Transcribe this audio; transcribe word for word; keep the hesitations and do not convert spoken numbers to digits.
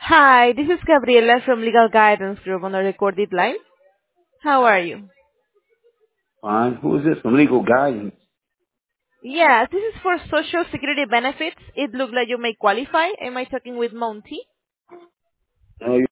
Hi, this is Gabriela from Legal Guidance Group on a recorded line. How are you? Fine. Who is this from Legal Guidance? Yeah, this is for Social Security benefits. It looks like you may qualify. Am I talking with Monty? No, you